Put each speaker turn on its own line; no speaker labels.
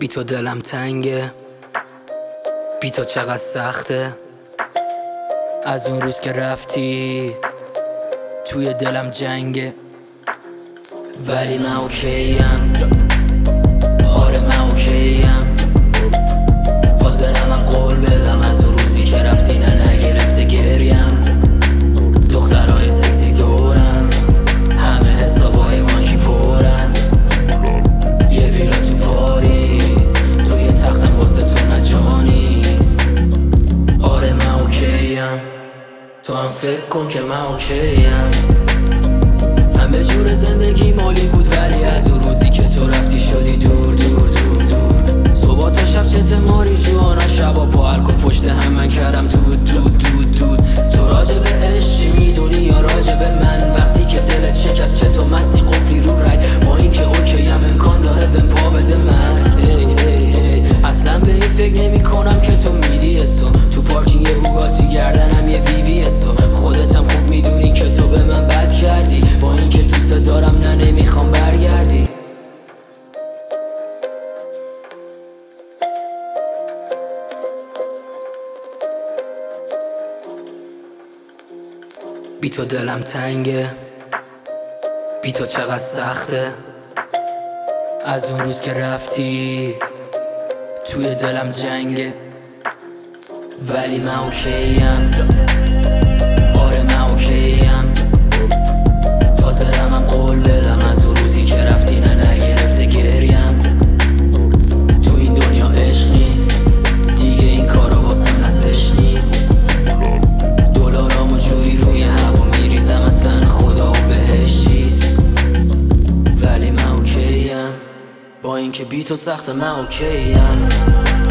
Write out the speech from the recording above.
بی تو دلم تنگه، بی تو چقدر سخته. از اون روز که رفتی توی دلم جنگه، ولی من اوکیم. آره من اوکیم، حاضرم من قول بدم از اون روزی که رفتی نگرفته گریم. دخترهای سکسی دورم، همه حسابای بانکی پرن. یه ویلا تو پاریس، توی تختم واسه تو نجانیست. آره من اوکیم، تو هم فکر کن که من اوکیم. همه جور زندگی مالی بود، ولی از اون روزی که تو رفتی شدی دور دور دور دور. صبح تا شب چت ماری جوانا، شبا پا الکل پشت هم من کردم دود دود دود دود. تو راجع به عشق چی میدونی یا راجع به من؟ وقتی که دلت شکست چه تو مستی قفلی رو رگ، با این که اوکیم امکان داره بهم پا بده من. هی هی هی اصلا به این فکر نمی کنم که تو میدی اسو تو پارکینگ یه بوگاتی، گردنم یه وی وی اسو. خودت هم خوب میدونی که تو به من بد کردی، با این که دوست دارم نمیخوام برگردی. بی تو دلم تنگه، بی تو چقدر سخته. از اون روز که رفتی توی دلم جنگه، ولی من اوکیم. آره من اوکیم، حاضرم من قول بدم از اون روزی که رفتی نگرفته گریم. تو این دنیا عشق نیست دیگه، این کارا واسم نزش نیست. دلارامو جوری روی هوا میریزم، اصلا خدا و بهش چیست. ولی من اوکیم، با این که بی تو سخته من اوکیم.